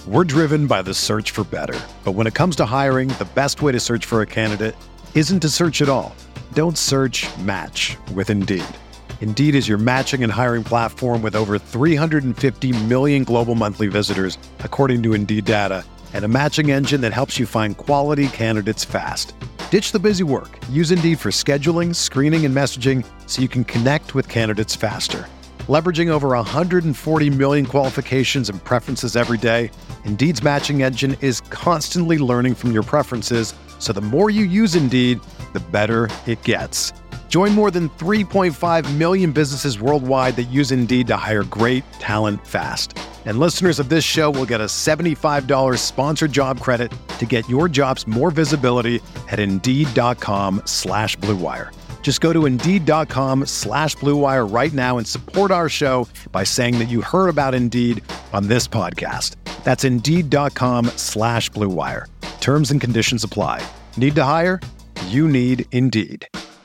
We're driven by the search for better. But when it comes to hiring, the best way to search for a candidate isn't to search at all. Don't search, match with Indeed. Indeed is your matching and hiring platform with over 350 million global monthly visitors, according to Indeed data, and a matching engine that helps you find quality candidates fast. Ditch the busy work. Use Indeed for scheduling, screening, and messaging so you can connect with candidates faster. Leveraging over 140 million qualifications and preferences every day, Indeed's matching engine is constantly learning from your preferences, so the more you use Indeed, the better it gets. Join more than 3.5 million businesses worldwide that use Indeed to hire great talent fast. And listeners of this show will get a $75 sponsored job credit to get your jobs more visibility at Indeed.com/Blue Wire. Just go to Indeed.com/Blue Wire right now and support our show by saying that you heard about Indeed on this podcast. That's Indeed.com/Blue Wire. Terms and conditions apply. Need to hire? You need Indeed.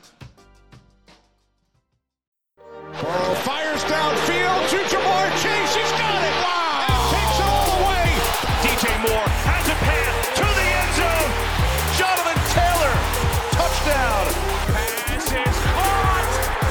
Burrow fires downfield to Jamar Chase. He's got it. Wow. And takes it all the way. DJ Moore has a pass to the end zone. Jonathan Taylor. Touchdown. Pass is caught.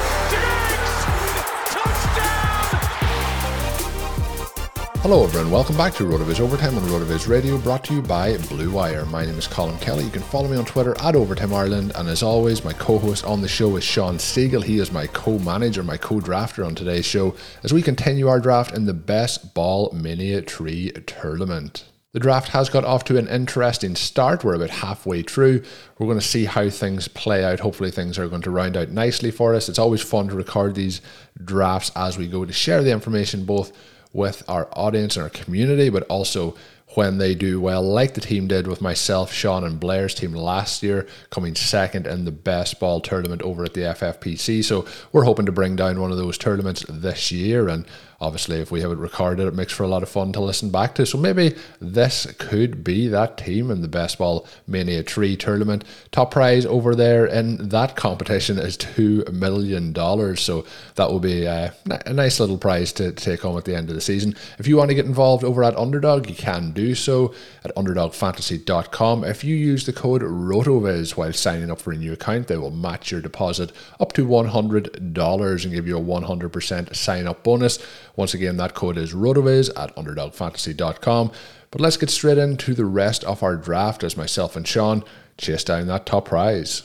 Touchdown. Hello everyone, welcome back to RotoViz Overtime on RotoViz Radio, brought to you by Blue Wire. My name is Colin Kelly. You can follow me on Twitter at Overtime Ireland, and as always, my co-host on the show is Sean Siegel. He is my co-manager, my co-drafter on today's show, as we continue our draft in the Best Ball Mania Tree Tournament. The draft has got off to an interesting start. We're about halfway through. We're going to see how things play out. Hopefully things are going to round out nicely for us. It's always fun to record these drafts as we go, to share the information both with our audience and our community, but also when they do well, like the team did with myself, Sean, and Blair's team last year, coming second in the Best Ball tournament over at the FFPC. So we're hoping to bring down one of those tournaments this year, and obviously if we have it recorded, it makes for a lot of fun to listen back to. So maybe this could be that team in the Best Ball Mania Tree tournament. Top prize over there in that competition is $2 million. So that will be a nice little prize to take home at the end of the season. If you want to get involved over at Underdog, you can do so at underdogfantasy.com. If you use the code RotoViz while signing up for a new account, they will match your deposit up to $100 and give you a 100% sign-up bonus. Once again, that code is RotoViz at underdogfantasy.com. But let's get straight into the rest of our draft as myself and Sean chase down that top prize.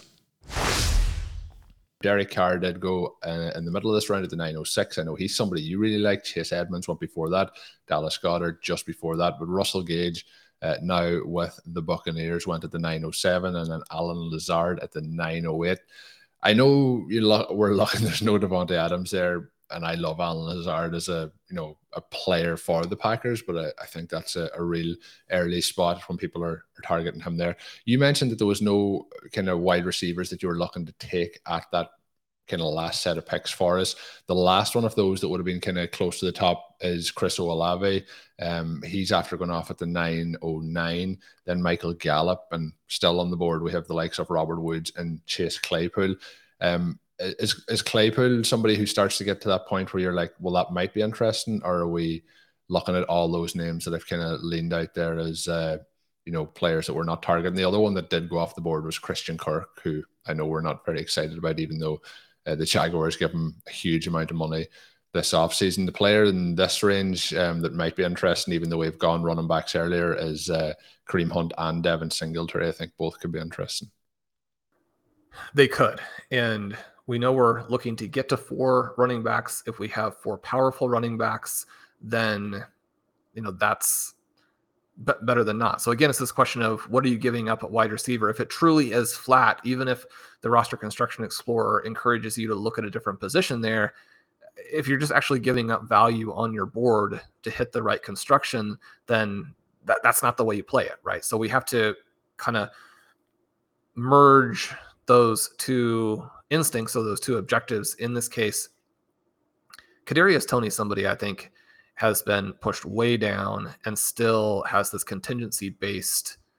Derek Carr did go in the middle of this round at the 906. I know he's somebody you really like. Chase Edmonds went before that. Dallas Goedert just before that. But Russell Gage now with the Buccaneers went at the 907, and then Alan Lazard at the 908. I know we're lucky there's no Devontae Adams there, and I love Alan Lazard as a player for the Packers, but I think that's a real early spot when people are targeting him there. You mentioned that there was no kind of wide receivers that you were looking to take at that kind of last set of picks for us. The last one of those that would have been kind of close to the top is Chris Olave. He's after going off at the 909, then Michael Gallup, and still on the board we have the likes of Robert Woods and Chase Claypool. Is Claypool somebody who starts to get to that point where you're like, well, that might be interesting, or are we looking at all those names that I've kind of leaned out there as players that we're not targeting? The other one that did go off the board was Christian Kirk, who I know we're not very excited about, even though the Jaguars give him a huge amount of money this offseason. The player in this range that might be interesting, even though we've gone running backs earlier, is Kareem Hunt and Devin Singletary. I think both could be interesting. They could, and we know we're looking to get to 4 running backs. If we have 4 powerful running backs, then that's better than not. So again, it's this question of what are you giving up at wide receiver? If it truly is flat, even if the Roster Construction Explorer encourages you to look at a different position there, if you're just actually giving up value on your board to hit the right construction, then that's not the way you play it, right? So we have to kind of merge those two instincts, so those two objectives. In this case, Kadarius Toney, somebody I think has been pushed way down and still has this contingency-based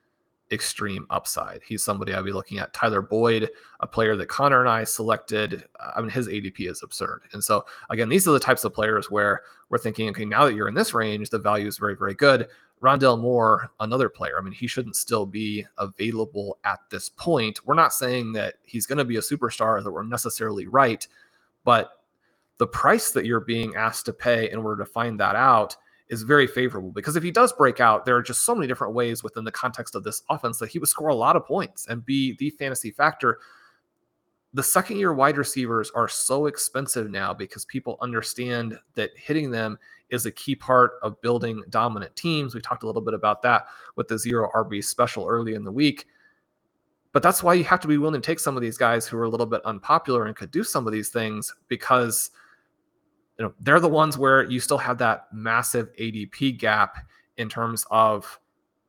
extreme upside. He's somebody I'd be looking at. Tyler Boyd, a player that Connor and I selected. I mean, his ADP is absurd. And so again, these are the types of players where we're thinking, okay, now that you're in this range, the value is very, very good. Rondale Moore, another player. I mean, he shouldn't still be available at this point. We're not saying that he's going to be a superstar, that we're necessarily right, but the price that you're being asked to pay in order to find that out is very favorable, because if he does break out, there are just so many different ways within the context of this offense that he would score a lot of points and be the fantasy factor. The second-year wide receivers are so expensive now because people understand that hitting them is a key part of building dominant teams. We talked a little bit about that with the 0 RB special early in the week. But that's why you have to be willing to take some of these guys who are a little bit unpopular and could do some of these things, because they're the ones where you still have that massive ADP gap in terms of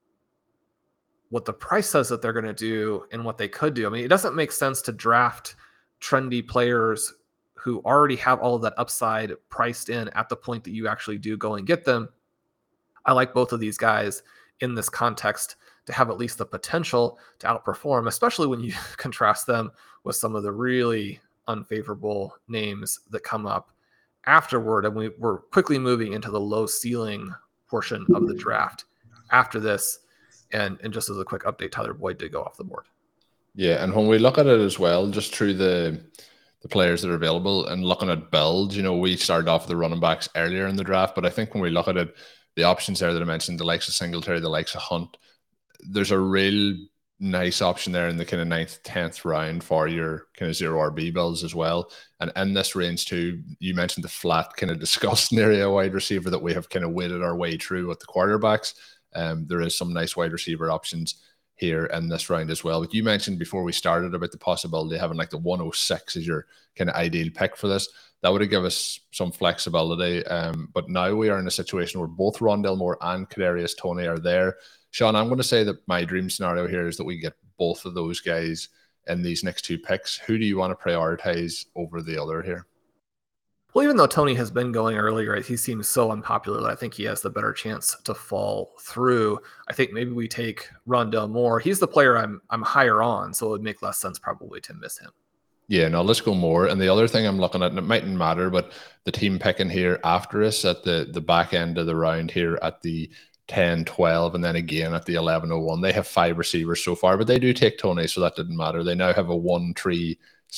what the price says that they're going to do and what they could do. I mean, it doesn't make sense to draft trendy players who already have all of that upside priced in at the point that you actually do go and get them. I like both of these guys in this context to have at least the potential to outperform, especially when you contrast them with some of the really unfavorable names that come up afterward. And we're quickly moving into the low ceiling portion of the draft after this. And just as a quick update, Tyler Boyd did go off the board. Yeah, and when we look at it as well, just through the players that are available and looking at builds, we started off with the running backs earlier in the draft, but I think when we look at it, the options there that I mentioned, the likes of Singletary, the likes of Hunt, there's a real nice option there in the kind of 9th, 10th round for your kind of 0 RB builds as well. And in this range too, you mentioned the flat kind of disgusting area wide receiver that we have kind of waded our way through with the quarterbacks. There is some nice wide receiver options here in this round as well. But you mentioned before we started about the possibility of having like the 106 as your kind of ideal pick for this. That would have given us some flexibility. But now we are in a situation where both Rondale Moore and Kadarius Toney are there. Sean, I'm going to say that my dream scenario here is that we get both of those guys in these next 2 picks. Who do you want to prioritize over the other here? Well, even though Toney has been going earlier, he seems so unpopular that I think he has the better chance to fall through. I think maybe we take Rondale Moore. He's the player I'm higher on, so it would make less sense probably to miss him. Yeah, no, let's go Moore. And the other thing I'm looking at, and it mightn't matter, but the team picking here after us at the back end of the round here at the 10-12, and then again at the 11-01, they have 5 receivers so far, but they do take Toney, so that didn't matter. They now have a 1-3-6-0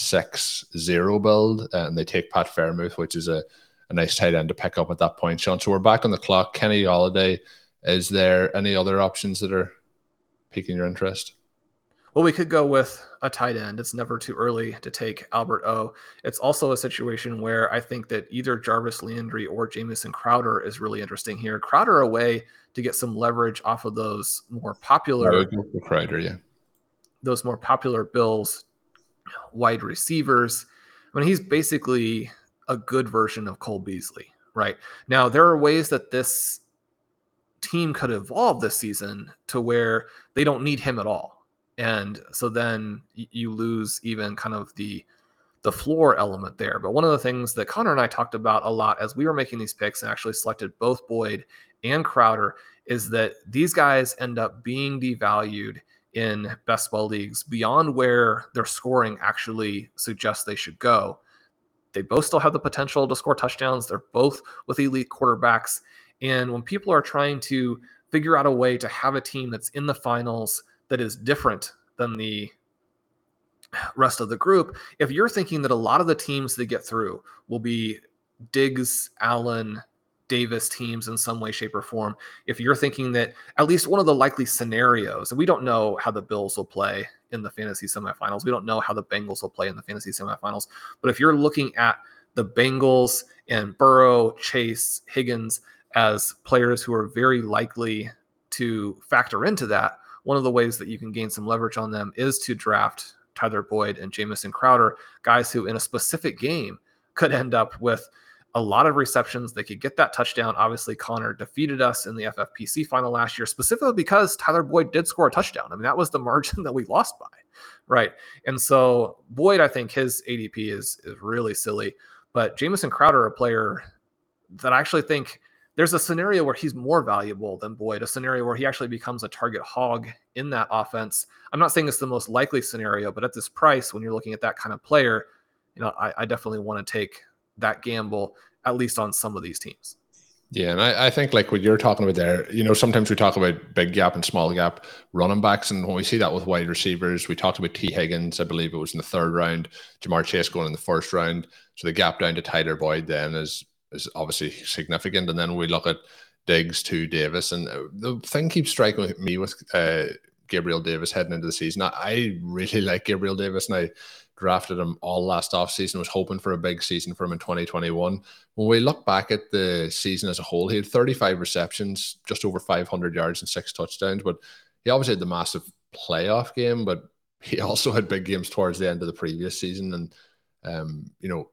build, and they take Pat Fairmouth, which is a nice tight end to pick up at that point, Sean. So we're back on the clock. Kenny Golladay, is there any other options that are piquing your interest? Well, we could go with a tight end. It's never too early to take Albert O. It's also a situation where I think that either Jarvis Landry or Jamison Crowder is really interesting here. Crowder, a way to get some leverage off of those more popular Crowder, yeah. Those more popular Bills wide receivers. I mean, he's basically a good version of Cole Beasley, right? Now, there are ways that this team could evolve this season to where they don't need him at all. And so then you lose even kind of the floor element there. But one of the things that Connor and I talked about a lot as we were making these picks and actually selected both Boyd and Crowder is that these guys end up being devalued in best ball leagues beyond where their scoring actually suggests they should go. They both still have the potential to score touchdowns. They're both with elite quarterbacks. And when people are trying to figure out a way to have a team that's in the finals that is different than the rest of the group, if you're thinking that a lot of the teams that get through will be Diggs, Allen, Davis teams in some way, shape, or form, if you're thinking that at least one of the likely scenarios, and we don't know how the Bills will play in the fantasy semifinals, we don't know how the Bengals will play in the fantasy semifinals, but if you're looking at the Bengals and Burrow, Chase, Higgins as players who are very likely to factor into that, one of the ways that you can gain some leverage on them is to draft Tyler Boyd and Jamison Crowder, guys who in a specific game could end up with a lot of receptions. They could get that touchdown. Obviously, Connor defeated us in the FFPC final last year, specifically because Tyler Boyd did score a touchdown. I mean, that was the margin that we lost by, right? And so Boyd, I think his ADP is really silly, but Jamison Crowder, a player that I actually think there's a scenario where he's more valuable than Boyd, a scenario where he actually becomes a target hog in that offense. I'm not saying it's the most likely scenario, but at this price, when you're looking at that kind of player, I definitely want to take that gamble, at least on some of these teams. Yeah, and I think like what you're talking about there, sometimes we talk about big gap and small gap running backs, and when we see that with wide receivers, we talked about T. Higgins, I believe it was in the 3rd round, Jamar Chase going in the 1st round, so the gap down to Tyler Boyd then is obviously significant, and then we look at Diggs to Davis, and the thing keeps striking me with Gabriel Davis heading into the season. I really like Gabriel Davis, and I drafted him all last offseason, was hoping for a big season for him in 2021. When we look back at the season as a whole, he had 35 receptions, just over 500 yards and 6 touchdowns, but he obviously had the massive playoff game, but he also had big games towards the end of the previous season. And,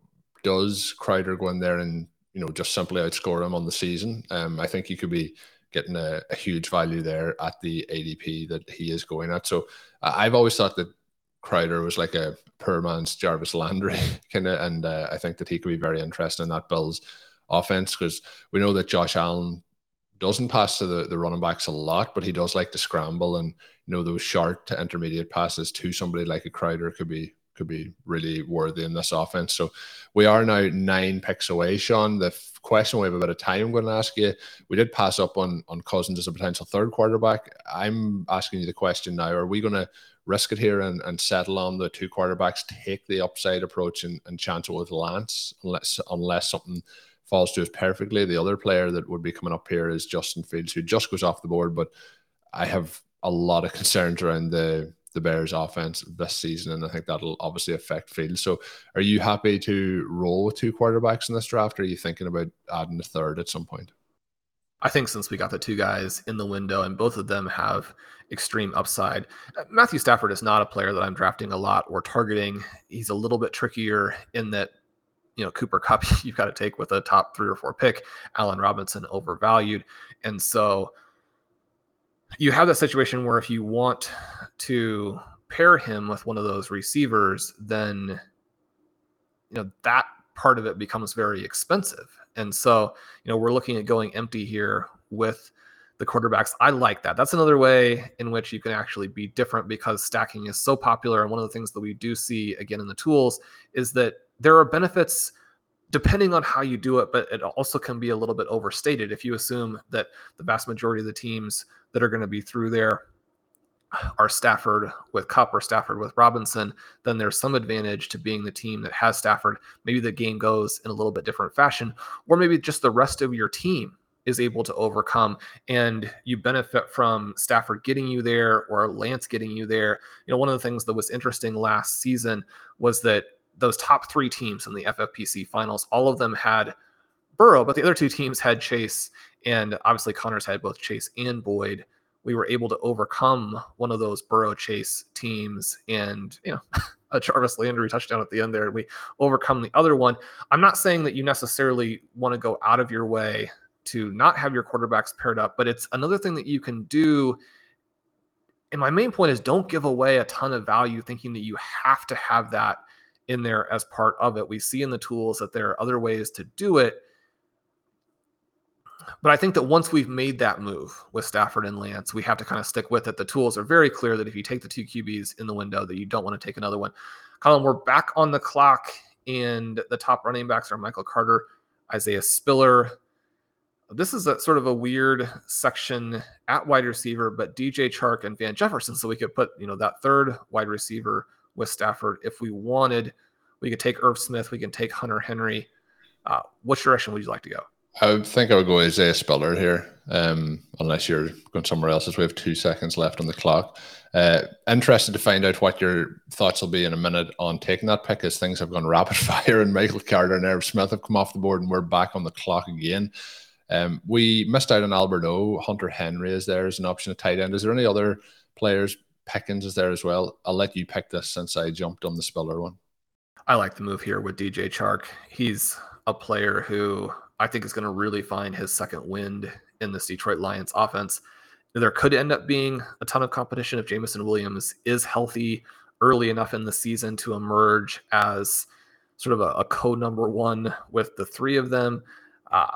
does Crowder go in there and, just simply outscore him on the season? I think you could be getting a huge value there at the ADP that he is going at. So I've always thought that Crowder was like a poor man's Jarvis Landry and I think that he could be very interesting in that Bills offense, because we know that Josh Allen doesn't pass to the running backs a lot, but he does like to scramble, and those short to intermediate passes to somebody like a Crowder could be really worthy in this offense. So we are now 9 picks away, Sean. The question we have a bit of time I'm going to ask you, we did pass up on Cousins as a potential 3rd quarterback. I'm asking you the question now, are we going to risk it here and settle on the 2 quarterbacks, take the upside approach and chance it with Lance, unless something falls to us perfectly? The other player that would be coming up here is Justin Fields, who just goes off the board, but I have a lot of concerns around the Bears offense this season, and I think that'll obviously affect Fields. So are you happy to roll with 2 quarterbacks in this draft, or are you thinking about adding a 3rd at some point? I think since we got the 2 guys in the window and both of them have extreme upside, Matthew Stafford is not a player that I'm drafting a lot or targeting. He's a little bit trickier in that, Cooper Kupp, you've got to take with a top 3 or 4 pick, Allen Robinson overvalued. And so you have that situation where if you want to pair him with one of those receivers, then, that part of it becomes very expensive. And so, we're looking at going empty here with the quarterbacks. I like that. That's another way in which you can actually be different, because stacking is so popular. And one of the things that we do see again in the tools is that there are benefits depending on how you do it, but it also can be a little bit overstated. If you assume that the vast majority of the teams that are going to be through there are Stafford with Kupp or Stafford with Robinson, then there's some advantage to being the team that has Stafford. Maybe the game goes in a little bit different fashion, or maybe just the rest of your team is able to overcome and you benefit from Stafford getting you there or Lance getting you there. One of the things that was interesting last season was that those top 3 teams in the FFPC finals, all of them had Burrow, but the other 2 teams had Chase, and obviously Connors had both Chase and Boyd. We were able to overcome one of those Burrow Chase teams and, a Jarvis Landry touchdown at the end there. We overcome the other one. I'm not saying that you necessarily want to go out of your way to not have your quarterbacks paired up, but it's another thing that you can do. And my main point is, don't give away a ton of value thinking that you have to have that in there as part of it. We see in the tools that there are other ways to do it. But I think that once we've made that move with Stafford and Lance, we have to kind of stick with it. The tools are very clear that if you take the 2 QBs in the window, that you don't want to take another one. Colin, we're back on the clock, and the top running backs are Michael Carter, Isaiah Spiller. This is a sort of a weird section at wide receiver, but DJ Chark and Van Jefferson. So we could put, that 3rd wide receiver with Stafford if we wanted. We could take Irv Smith. We can take Hunter Henry. Which direction would you like to go? I think I would go Isaiah Spiller here, unless you're going somewhere else, as we have 2 seconds left on the clock. Interested to find out what your thoughts will be in a minute on taking that pick, as things have gone rapid fire and Michael Carter and Irv Smith have come off the board and we're back on the clock again. We missed out on Albert O. Hunter Henry is there as an option at tight end. Is there any other players? Pickens is there as well. I'll let you pick this since I jumped on the Spiller one. I like the move here with DJ Chark. He's a player who I think is going to really find his second wind in this Detroit Lions offense. There could end up being a ton of competition if Jameson Williams is healthy early enough in the season to emerge as sort of a co-number 1 with the 3 of them.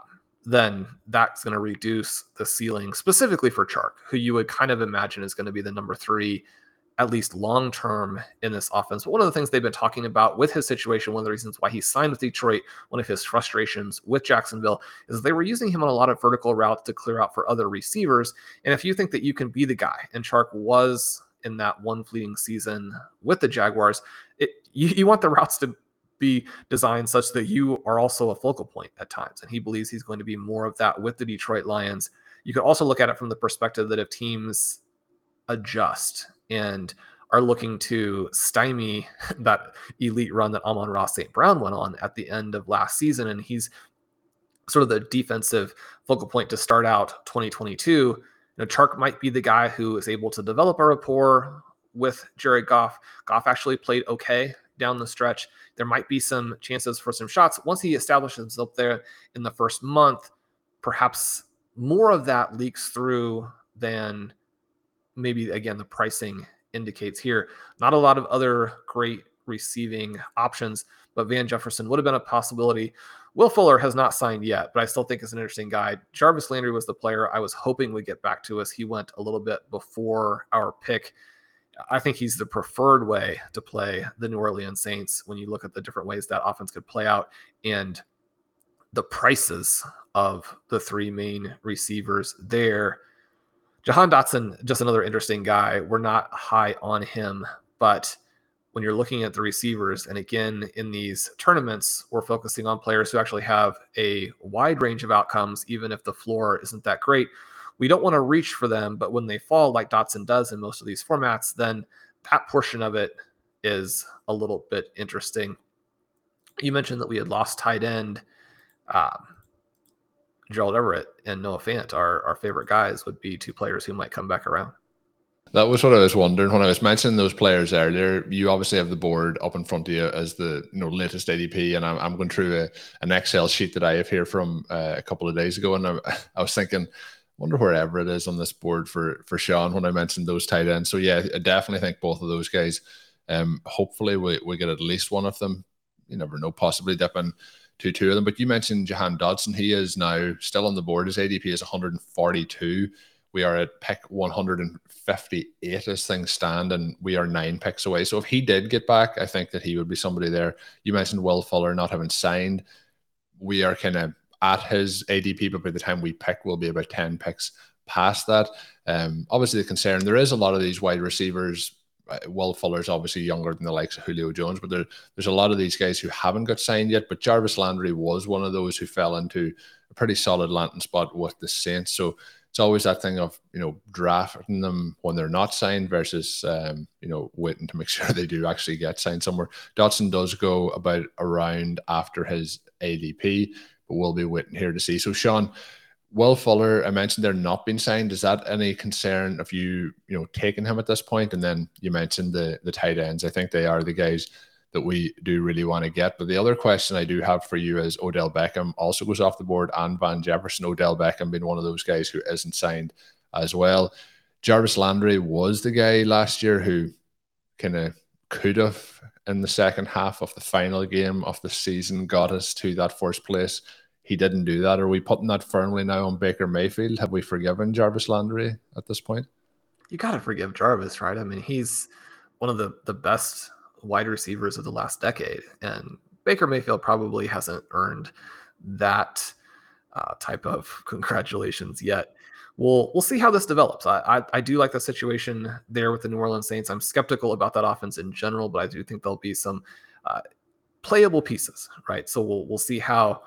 then that's going to reduce the ceiling specifically for Chark, who you would kind of imagine is going to be the number 3, at least long-term in this offense. But one of the things they've been talking about with his situation, one of the reasons why he signed with Detroit, one of his frustrations with Jacksonville, is they were using him on a lot of vertical routes to clear out for other receivers. And if you think that you can be the guy, and Chark was in that one fleeting season with the Jaguars, you want the routes to be designed such that you are also a focal point at times. And he believes he's going to be more of that with the Detroit Lions. You can also look at it from the perspective that if teams adjust and are looking to stymie that elite run that Amon-Ra St. Brown went on at the end of last season, and he's sort of the defensive focal point to start out 2022, Chark might be the guy who is able to develop a rapport with Jared Goff. Goff actually played okay down the stretch. There might be some chances for some shots. Once he establishes himself there in the first month, perhaps more of that leaks through than maybe, again, the pricing indicates here. Not a lot of other great receiving options, but Van Jefferson would have been a possibility. Will Fuller has not signed yet, but I still think it's an interesting guy. Jarvis Landry was the player I was hoping would get back to us. He went a little bit before our pick. I think he's the preferred way to play the New Orleans Saints when you look at the different ways that offense could play out and the prices of the 3 main receivers there. Jahan Dotson, just another interesting guy. We're not high on him, but when you're looking at the receivers, and again, in these tournaments, we're focusing on players who actually have a wide range of outcomes, even if the floor isn't that great. We don't want to reach for them, but when they fall like Dotson does in most of these formats, then that portion of it is a little bit interesting. You mentioned that we had lost tight end. Gerald Everett and Noah Fant, our favorite guys, would be 2 players who might come back around. That was what I was wondering when I was mentioning those players earlier. You obviously have the board up in front of you as the latest ADP, and I'm going through an Excel sheet that I have here from a couple of days ago, and I was thinking, wonder where Everett is on this board for Sean when I mentioned those tight ends. So yeah, I definitely think both of those guys. Hopefully we get at least one of them. You never know, possibly dipping to 2 of them. But you mentioned Jahan Dotson. He is now still on the board. His ADP is 142. We are at pick 158 as things stand, and we are 9 picks away. So if he did get back, I think that he would be somebody there. You mentioned Will Fuller not having signed. We are kind of at his ADP, but by the time we pick, we'll be about 10 picks past that. Obviously, the concern, there is a lot of these wide receivers. Will Fuller's obviously younger than the likes of Julio Jones, but there's a lot of these guys who haven't got signed yet. But Jarvis Landry was one of those who fell into a pretty solid landing spot with the Saints. So it's always that thing of, drafting them when they're not signed versus, waiting to make sure they do actually get signed somewhere. Dotson does go about around after his ADP, but we'll be waiting here to see. So, Sean, Will Fuller, I mentioned they're not being signed. Is that any concern of you, taking him at this point? And then you mentioned the tight ends. I think they are the guys that we do really want to get. But the other question I do have for you is Odell Beckham also goes off the board, and Van Jefferson. Odell Beckham being one of those guys who isn't signed as well. Jarvis Landry was the guy last year who kind of could have, in the second half of the final game of the season, got us to that first place. He didn't do that. Are we putting that firmly now on Baker Mayfield? Have we forgiven Jarvis Landry at this point? You got to forgive Jarvis, right? I mean, he's one of the best wide receivers of the last decade, and Baker Mayfield probably hasn't earned that type of congratulations yet. We'll see how this develops. I do like the situation there with the New Orleans Saints. I'm skeptical about that offense in general, but I do think there'll be some playable pieces, right? So we'll see how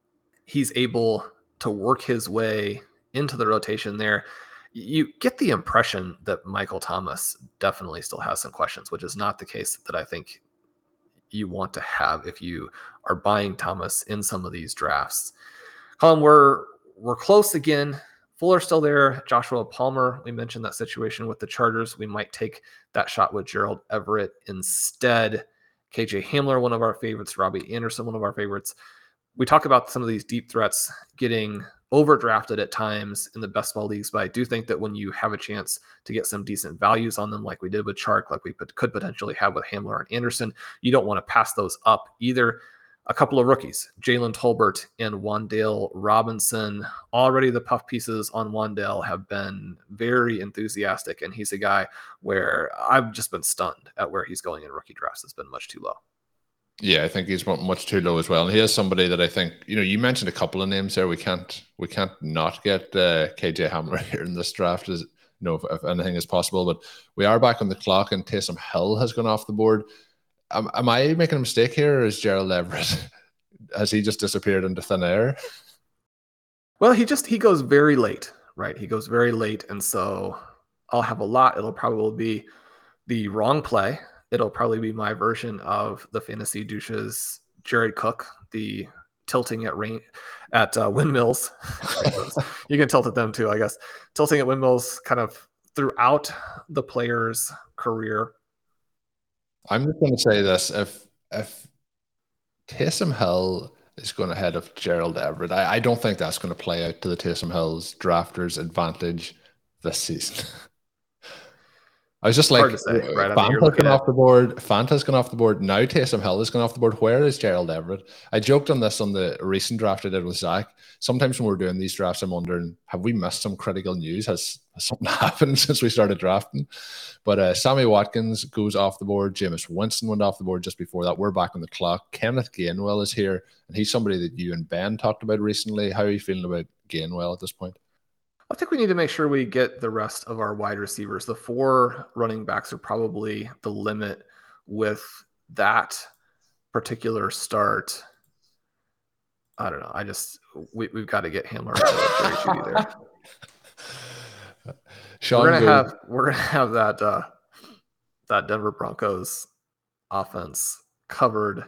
he's able to work his way into the rotation there. You get the impression that Michael Thomas definitely still has some questions, which is not the case that I think you want to have if you are buying Thomas in some of these drafts. Colin, we're close again. Fuller's still there. Joshua Palmer, we mentioned that situation with the Chargers. We might take that shot with Gerald Everett instead. KJ Hamler, one of our favorites. Robbie Anderson, one of our favorites. We talk about some of these deep threats getting overdrafted at times in the best ball leagues, but I do think that when you have a chance to get some decent values on them, like we did with Chark, like we could potentially have with Hamler and Anderson, you don't want to pass those up either. a couple of rookies, Jalen Tolbert and Wan'Dale Robinson. Already the puff pieces on Wan'Dale have been very enthusiastic, and he's a guy where I've just been stunned at where he's going in rookie drafts. It's been much too low. Yeah, I think he's much too low as well. And he is somebody that I think, you mentioned a couple of names there. We can't not get KJ Hamler here in this draft, if anything is possible. But we are back on the clock, and Taysom Hill has gone off the board. Am I making a mistake here, or is Gerald Everett, has he just disappeared into thin air? Well, he goes very late, right? He goes very late, and so I'll have a lot. It'll probably be the wrong play. It'll probably be my version of the Fantasy Douches Jared Cook, the tilting at windmills. You can tilt at them too, I guess. Tilting at windmills kind of throughout the player's career. I'm just going to say this: if Taysom Hill is going ahead of Gerald Everett, I don't think that's going to play out to the Taysom Hill's drafters' advantage this season. I was just like, say, right? Fanta's gone off the board. Fanta's gone off the board. Now Taysom Hill has gone off the board. Where is Gerald Everett? I joked on this on the recent draft I did with Zach. Sometimes when we're doing these drafts, I'm wondering, have we missed some critical news? Has something happened since we started drafting? But Sammy Watkins goes off the board. Jameis Winston went off the board just before that. We're back on the clock. Kenneth Gainwell is here, and he's somebody that you and Ben talked about recently. How are you feeling about Gainwell at this point? I think we need to make sure we get the rest of our wide receivers. The 4 running backs are probably the limit with that particular start. I don't know. We've got to get Hamler there. We're gonna have that Denver Broncos offense covered.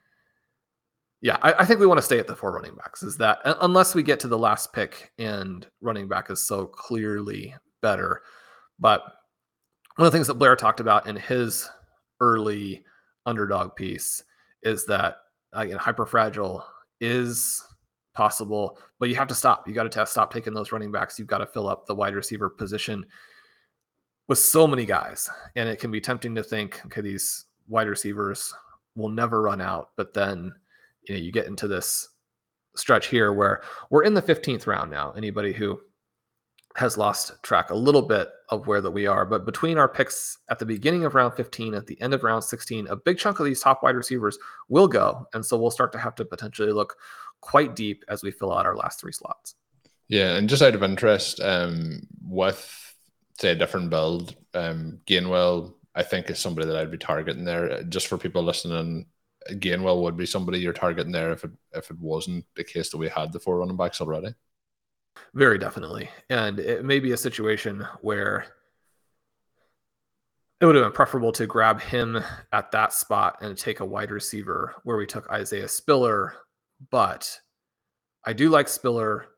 Yeah, I think we want to stay at the 4 running backs. Is that unless we get to the last pick and running back is so clearly better. But one of the things that Blair talked about in his early underdog piece is that hyperfragile is possible, but you have to stop. You got to stop taking those running backs. You've got to fill up the wide receiver position with so many guys, and it can be tempting to think, okay, these wide receivers will never run out, but then you get into this stretch here where we're in the 15th round now. Anybody who has lost track a little bit of where that we are, but between our picks at the beginning of round 15, at the end of round 16, a big chunk of these top wide receivers will go. And so we'll start to have to potentially look quite deep as we fill out our last 3 slots. Yeah. And just out of interest, with say a different build, Gainwell, I think is somebody that I'd be targeting there. Just for people listening, Gainwell would be somebody you're targeting there if it wasn't the case that we had the 4 running backs already. Very definitely. And it may be a situation where it would have been preferable to grab him at that spot and take a wide receiver where we took Isaiah Spiller. But I do like Spiller.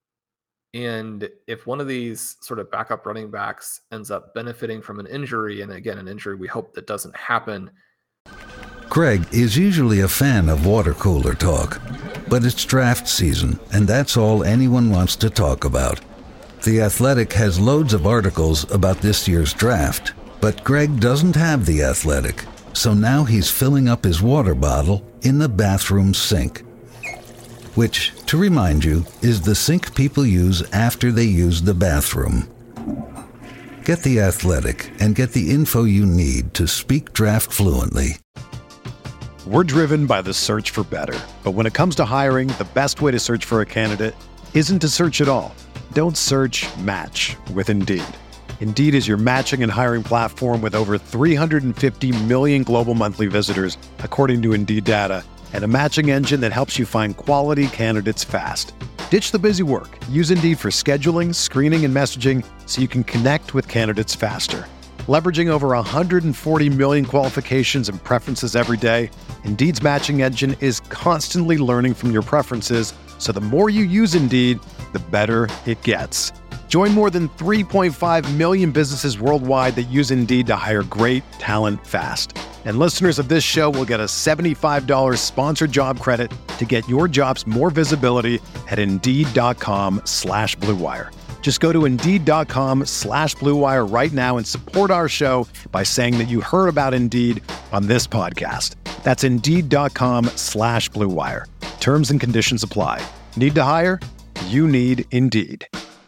And if one of these sort of backup running backs ends up benefiting from an injury, and again, an injury we hope that doesn't happen. Greg is usually a fan of water cooler talk, but it's draft season, and that's all anyone wants to talk about. The Athletic has loads of articles about this year's draft, but Greg doesn't have The Athletic, so now he's filling up his water bottle in the bathroom sink, which, to remind you, is the sink people use after they use the bathroom. Get The Athletic and get the info you need to speak draft fluently. We're driven by the search for better. But when it comes to hiring, the best way to search for a candidate isn't to search at all. Don't search, match with Indeed. Indeed is your matching and hiring platform with over 350 million global monthly visitors, according to Indeed data, and a matching engine that helps you find quality candidates fast. Ditch the busy work. Use Indeed for scheduling, screening, and messaging so you can connect with candidates faster. Leveraging over 140 million qualifications and preferences every day, Indeed's matching engine is constantly learning from your preferences, so the more you use Indeed, the better it gets. Join more than 3.5 million businesses worldwide that use Indeed to hire great talent fast. And listeners of this show will get a $75 sponsored job credit to get your jobs more visibility at Indeed.com/Blue Wire. Just go to Indeed.com/Blue Wire right now and support our show by saying that you heard about Indeed on this podcast. That's Indeed.com/Blue Wire. Terms and conditions apply. Need to hire? You need Indeed.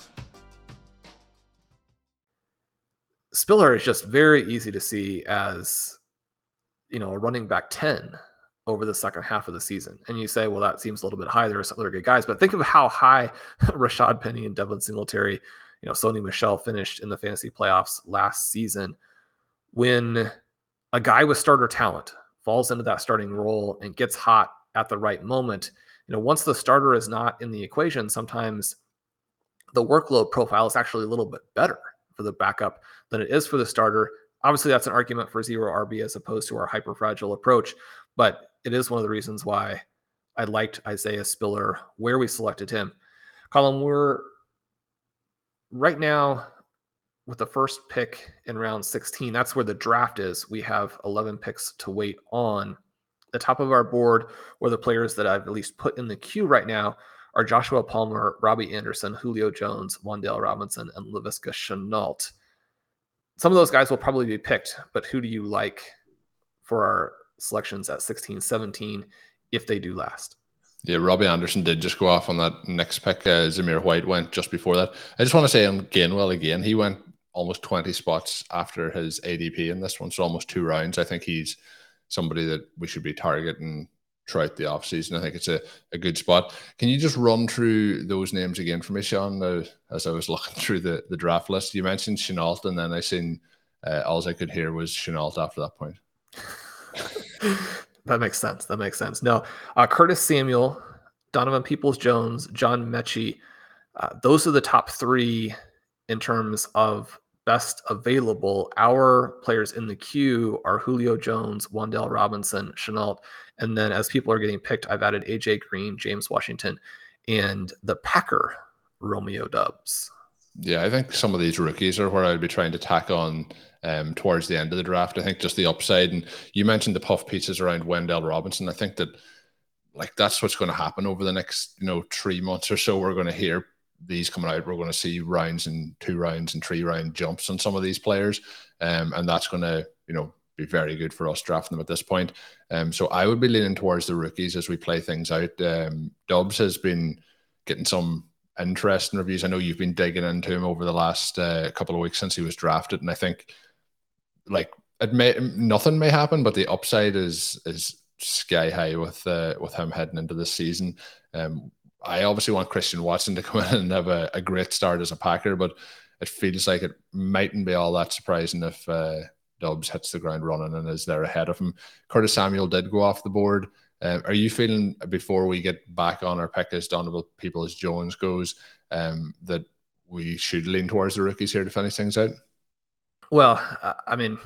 Spiller is just very easy to see as, a running back 10 over the second half of the season. And you say, well, that seems a little bit high. There are some other good guys, but think of how high Rashad Penny and Devin Singletary, Sony Michel finished in the fantasy playoffs last season. When a guy with starter talent falls into that starting role and gets hot at the right moment, once the starter is not in the equation, sometimes the workload profile is actually a little bit better for the backup than it is for the starter. Obviously, that's an argument for zero RB as opposed to our hyper-fragile approach, but it is one of the reasons why I liked Isaiah Spiller, where we selected him. Colin, we're right now with the first pick in round 16. That's where the draft is. We have 11 picks to wait on. The top of our board, or the players that I've at least put in the queue right now, are Joshua Palmer, Robbie Anderson, Julio Jones, Wan'Dale Robinson, and Laviska Shenault. Some of those guys will probably be picked, but who do you like for our selections at 16, 17, if they do last? Yeah, Robbie Anderson did just go off on that next pick. Zamir White went just before that. I just want to say on Gainwell again, he went almost 20 spots after his ADP in this one, so almost 2 rounds. I think he's somebody that we should be targeting throughout the offseason. I think it's a good spot. Can you just run through those names again for me, Sean, as I was looking through the draft list? You mentioned Shenault, and then I seen all I could hear was Shenault after that point. That makes sense. No, Curtis Samuel, Donovan Peoples-Jones, John Mechie, those are the top 3 in terms of best available. Our players in the queue are Julio Jones, Wan'Dale Robinson, Shenault, and then as people are getting picked, I've added AJ Green, James Washington, and the Packer, Romeo Doubs. Yeah, I think some of these rookies are where I'd be trying to tack on towards the end of the draft. I think just the upside, and you mentioned the puff pieces around Wan'Dale Robinson. I think that that's what's going to happen over the next 3 months or so. We're going to hear these coming out. We're going to see rounds and 2 rounds and 3 round jumps on some of these players, and that's going to be very good for us drafting them at this point. So I would be leaning towards the rookies as we play things out. Dobbs has been getting some interesting reviews. I know you've been digging into him over the last couple of weeks since he was drafted, and I think nothing may happen, but the upside is sky high with him heading into this season. I obviously want Christian Watson to come in and have a great start as a Packer, but it feels like it mightn't be all that surprising if Dobbs hits the ground running and is there ahead of him. Curtis Samuel did go off the board. Are you feeling, before we get back on our pick as Donovan Peoples-Jones goes, that we should lean towards the rookies here to finish things out? Well, I mean,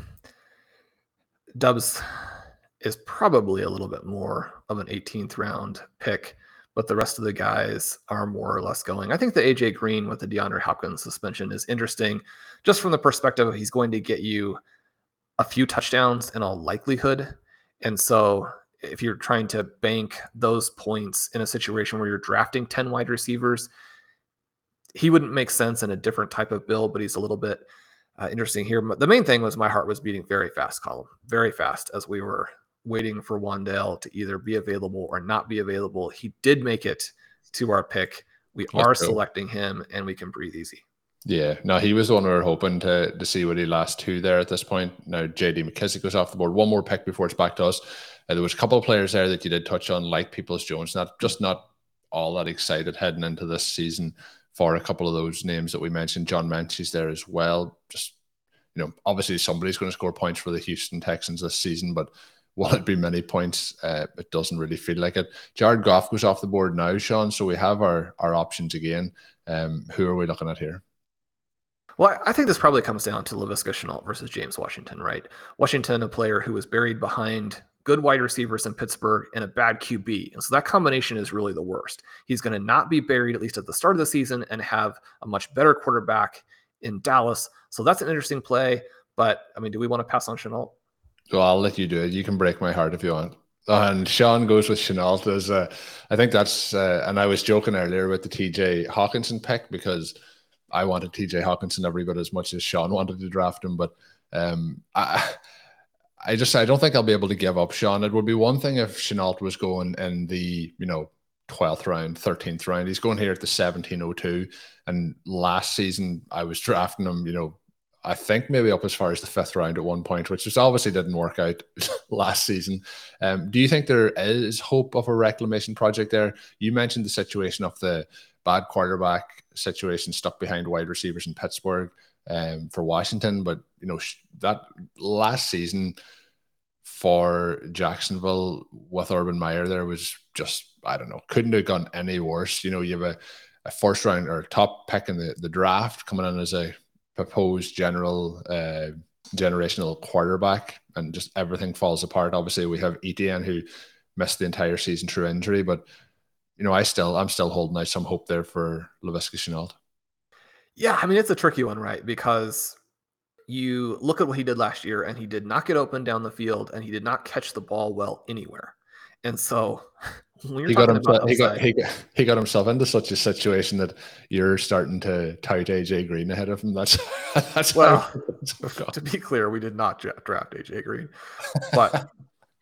Dobbs is probably a little bit more of an 18th round pick, but the rest of the guys are more or less going. I think the AJ Green with the DeAndre Hopkins suspension is interesting just from the perspective of he's going to get you a few touchdowns in all likelihood. And so if you're trying to bank those points in a situation where you're drafting 10 wide receivers, he wouldn't make sense in a different type of build, but he's a little bit interesting here. The main thing was my heart was beating very fast, Colin, very fast, as we were waiting for Wan'Dale to either be available or not be available. He did make it to our pick. We are selecting him, and we can breathe easy. Yeah, no, he was the one we were hoping to see what he last 2 there at this point. Now, J.D. McKissick was off the board. One more pick before it's back to us. There was a couple of players there that you did touch on, like Peoples-Jones, not all that excited heading into this season for a couple of those names that we mentioned. John Menchie's there as well. Just, obviously somebody's going to score points for the Houston Texans this season, but will it be many points? It doesn't really feel like it. Jared Goff goes off the board now, Sean, so we have our options again. Who are we looking at here? Well, I think this probably comes down to Laviska Shenault versus James Washington, right? Washington, a player who was buried behind good wide receivers in Pittsburgh and a bad QB. And so that combination is really the worst. He's going to not be buried, at least at the start of the season, and have a much better quarterback in Dallas. So that's an interesting play. But, I mean, do we want to pass on Shenault? Well, I'll let you do it. You can break my heart if you want. And Sean goes with Shenault I think that's, and I was joking earlier with the TJ Hawkinson pick, because I wanted TJ Hawkinson every bit as much as Sean wanted to draft him, but I don't think I'll be able to give up Sean. It would be one thing if Chenault was going in the 12th round, 13th round. He's going here at the 1702, and last season I was drafting him, I think maybe up as far as the 5th round at one point, which just obviously didn't work out last season. Do you think there is hope of a reclamation project there? You mentioned the situation of the bad quarterback situation stuck behind wide receivers in Pittsburgh for Washington, but that last season for Jacksonville with Urban Meyer there was just, I don't know, couldn't have gone any worse. You have a first round or top pick in the draft coming in as a proposed generational quarterback, and just everything falls apart. Obviously we have Etienne, who missed the entire season through injury, but I'm still holding out some hope there for Laviska Shenault. Yeah, I mean, it's a tricky one, right? Because you look at what he did last year, and he did not get open down the field, and he did not catch the ball well anywhere. And so when you're he got himself into such a situation that you're starting to tout AJ Green ahead of him. That's well. To be clear, we did not draft AJ Green, but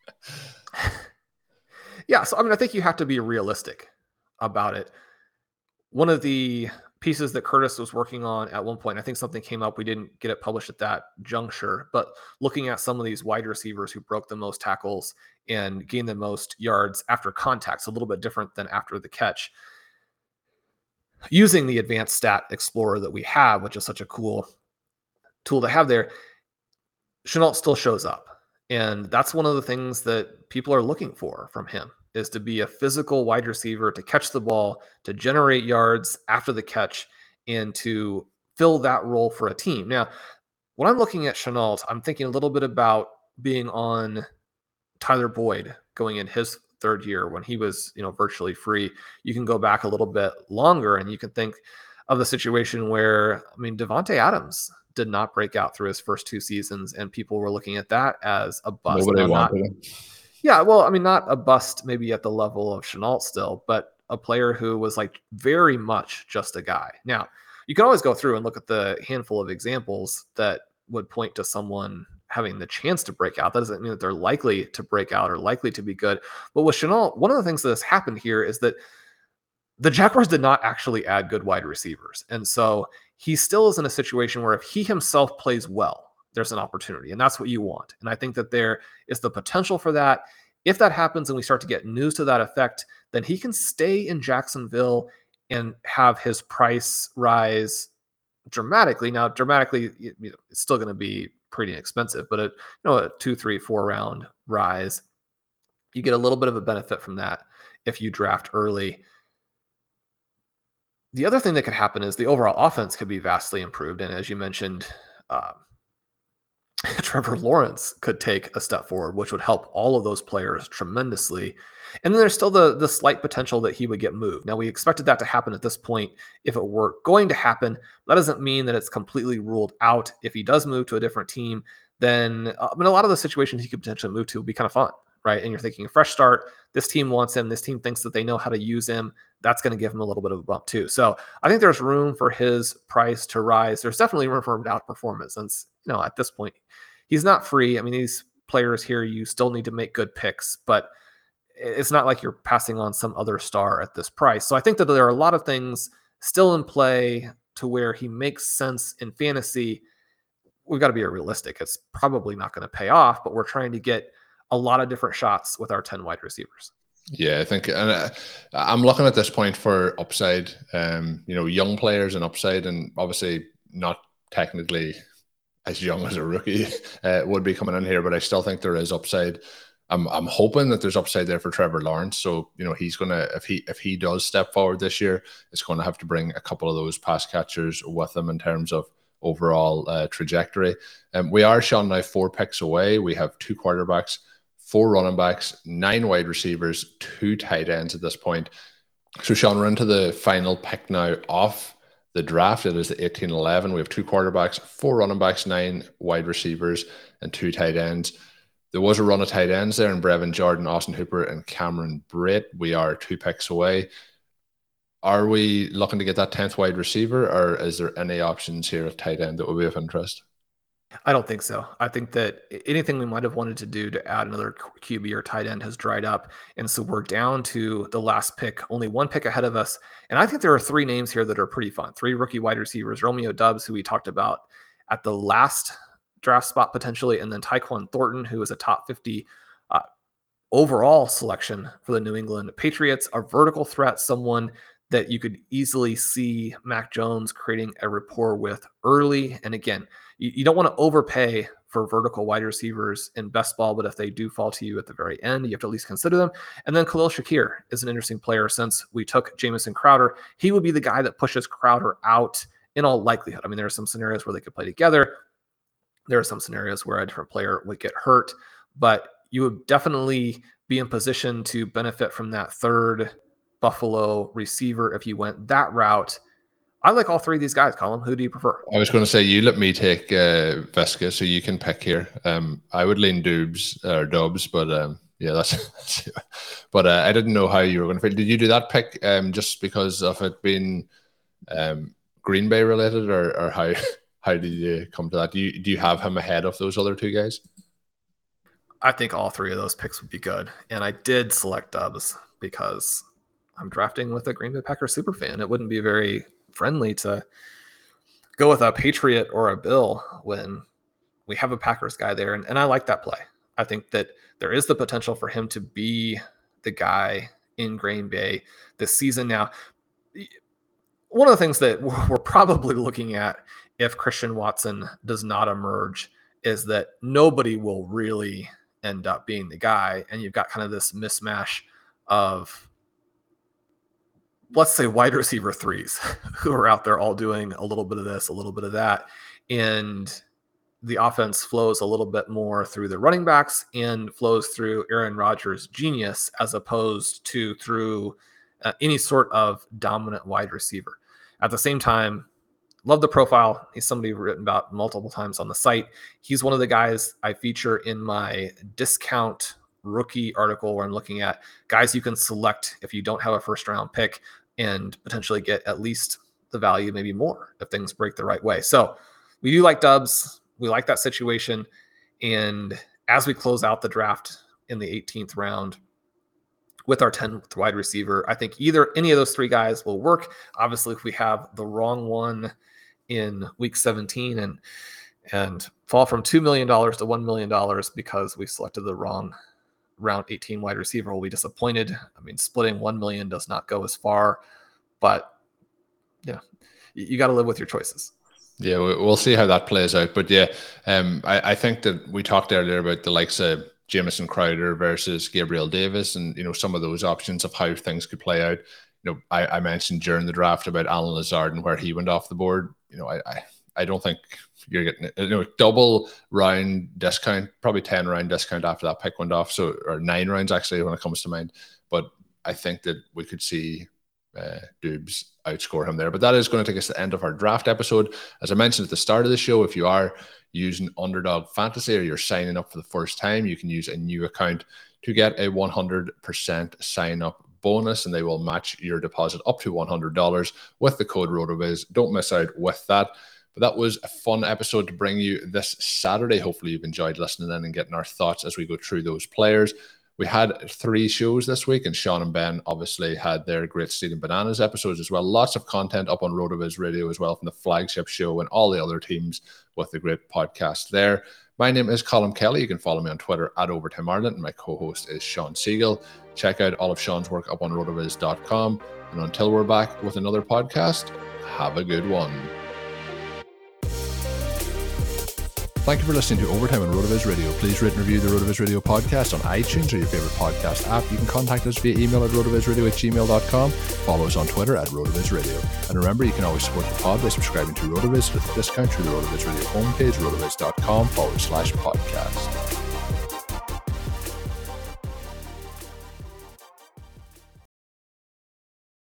yeah. So I mean, I think you have to be realistic about it. One of the pieces that Curtis was working on at one point, I think something came up, we didn't get it published at that juncture, but looking at some of these wide receivers who broke the most tackles and gained the most yards after contact, so a little bit different than after the catch, using the advanced stat explorer that we have, which is such a cool tool to have there, Shenault still shows up. And that's one of the things that people are looking for from him, is to be a physical wide receiver, to catch the ball, to generate yards after the catch, and to fill that role for a team. Now, when I'm looking at Shenault, I'm thinking a little bit about being on Tyler Boyd going in his 3rd year when he was, virtually free. You can go back a little bit longer and you can think of the situation where, Devontae Adams did not break out through his first 2 seasons, and people were looking at that as a bust. Nobody wanted him. Yeah, well, not a bust maybe at the level of Shenault still, but a player who was like very much just a guy. Now, you can always go through and look at the handful of examples that would point to someone having the chance to break out. That doesn't mean that they're likely to break out or likely to be good. But with Shenault, one of the things that has happened here is that the Jaguars did not actually add good wide receivers. And so he still is in a situation where if he himself plays well, there's an opportunity, and that's what you want. And I think that there is the potential for that. If that happens and we start to get news to that effect, then he can stay in Jacksonville and have his price rise dramatically. Now, dramatically, it's still going to be pretty expensive, but a 2, 3, 4 round rise, you get a little bit of a benefit from that if you draft early. The other thing that could happen is the overall offense could be vastly improved. And as you mentioned, Trevor Lawrence could take a step forward, which would help all of those players tremendously. And then there's still the slight potential that he would get moved. Now, we expected that to happen at this point. If it were going to happen, that doesn't mean that it's completely ruled out. If he does move to a different team, then a lot of the situations he could potentially move to would be kind of fun, right? And you're thinking a fresh start. This team wants him. This team thinks that they know how to use him. That's going to give him a little bit of a bump too. So I think there's room for his price to rise. There's definitely room for him to outperform it, since, at this point, he's not free. These players here, you still need to make good picks, but it's not like you're passing on some other star at this price. So I think that there are a lot of things still in play to where he makes sense in fantasy. We've got to be realistic. It's probably not going to pay off, but we're trying to get a lot of different shots with our 10 wide receivers. Yeah, I think, and I'm looking at this point for upside, young players and upside, and obviously not technically as young as a rookie would be coming in here, but I still think there is upside. I'm hoping that there's upside there for Trevor Lawrence. So, he's going to, if he does step forward this year, it's going to have to bring a couple of those pass catchers with him in terms of overall trajectory. We are, Sean, now 4 picks away. We have 2 quarterbacks, 4 running backs, 9 wide receivers, 2 tight ends at this point. So, Sean, we're into the final pick now off the draft. It is the 18-11. We have 2 quarterbacks, 4 running backs, 9 wide receivers, and 2 tight ends. There was a run of tight ends there in Brevin Jordan, Austin Hooper, and Cameron Brate. We are 2 picks away. Are we looking to get that 10th wide receiver, or is there any options here at tight end that would be of interest? I don't think so. I think that anything we might have wanted to do to add another QB or tight end has dried up. And so we're down to the last pick, only one pick ahead of us. And I think there are 3 names here that are pretty fun. 3 rookie wide receivers, Romeo Doubs, who we talked about at the last draft spot potentially, and then Tyquan Thornton, who is a top 50 overall selection for the New England Patriots, a vertical threat, someone that you could easily see Mac Jones creating a rapport with early. And again, you don't want to overpay for vertical wide receivers in best ball, but if they do fall to you at the very end, you have to at least consider them. And then Khalil Shakir is an interesting player. Since we took Jamison Crowder, he would be the guy that pushes Crowder out in all likelihood. I mean, there are some scenarios where they could play together. There are some scenarios where a different player would get hurt, but you would definitely be in position to benefit from that third Buffalo receiver if you went that route. I like all 3 of these guys, Colin. Who do you prefer? I was going to say, you let me take Visca, so you can pick here. I would lean Dubs, but yeah, that's but I didn't know how you were going to feel. Did you do that pick just because of it being Green Bay related, or how did you come to that? Do you have him ahead of those other 2 guys? I think all 3 of those picks would be good. And I did select Doubs because I'm drafting with a Green Bay Packers super fan. It wouldn't be very friendly to go with a Patriot or a Bill when we have a Packers guy there. And I like that play. I think that there is the potential for him to be the guy in Green Bay this season. Now, one of the things that we're probably looking at if Christian Watson does not emerge is that nobody will really end up being the guy. And you've got kind of this mismatch of, let's say, wide receiver 3s who are out there all doing a little bit of this, a little bit of that. And the offense flows a little bit more through the running backs and flows through Aaron Rodgers' genius as opposed to through any sort of dominant wide receiver. At the same time, love the profile. He's somebody we've written about multiple times on the site. He's one of the guys I feature in my discount rookie article where I'm looking at guys you can select if you don't have a first round pick and potentially get at least the value, maybe more, if things break the right way. So we do like Doubs. We like that situation. And as we close out the draft in the 18th round with our 10th wide receiver, I think either any of those 3 guys will work. Obviously, if we have the wrong one in week 17 and fall from $2 million to $1 million because we selected the wrong round 18 wide receiver, will be disappointed. I mean, splitting 1 million does not go as far, but yeah, you got to live with your choices. Yeah, we'll see how that plays out. But yeah, I think that we talked earlier about the likes of Jamison Crowder versus Gabriel Davis, and some of those options of how things could play out. I mentioned during the draft about Alan Lazard and where he went off the board. I don't think you're getting a double round discount, probably 10 round discount after that pick went off. So, or 9 rounds actually when it comes to mind. But I think that we could see Dubs outscore him there. But that is going to take us to the end of our draft episode. As I mentioned at the start of the show, if you are using Underdog Fantasy or you're signing up for the first time, you can use a new account to get a 100% sign up bonus, and they will match your deposit up to $100 with the code RotoViz. Don't miss out with that. But that was a fun episode to bring you this Saturday. Hopefully you've enjoyed listening in and getting our thoughts as we go through those players. We had 3 shows this week, and Sean and Ben obviously had their Great Stealing Bananas episodes as well. Lots of content up on RotoViz Radio as well from the flagship show and all the other teams with the great podcast there. My name is Colin Kelly. You can follow me on Twitter at OvertimeIreland, and my co-host is Sean Siegel. Check out all of Sean's work up on rotoviz.com. And until we're back with another podcast, have a good one. Thank you for listening to Overtime on RotoViz Radio. Please rate and review the RotoViz Radio podcast on iTunes or your favorite podcast app. You can contact us via email at rotovizradio@gmail.com. Follow us on Twitter at RotoViz Radio. And remember, you can always support the pod by subscribing to RotoViz with a discount through the RotoViz Radio homepage, rotoviz.com/podcast.